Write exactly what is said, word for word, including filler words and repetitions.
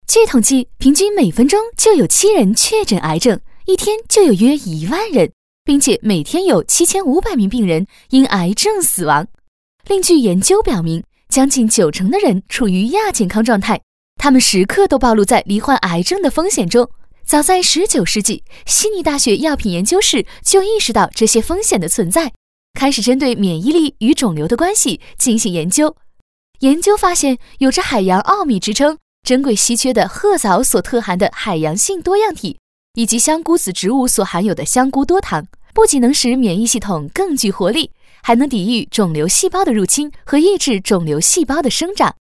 据统计，平均每分钟就有七人确诊癌症，一天就有约一万人，并且每天有七千五百名病人因癌症死亡。另据研究表明，将近九成的人处于亚健康状态，他们时刻都暴露在罹患癌症的风险中。早在十九世纪，悉尼大学药品研究室就意识到这些风险的存在，开始针对免疫力与肿瘤的关系进行研究。研究发现，有着海洋奥秘之称、珍贵稀缺的褐藻所特含的海洋性多样体，以及香菇子植物所含有的香菇多糖，不仅能使免疫系统更具活力，还能抵御肿瘤细胞的入侵和抑制肿瘤细胞的生长。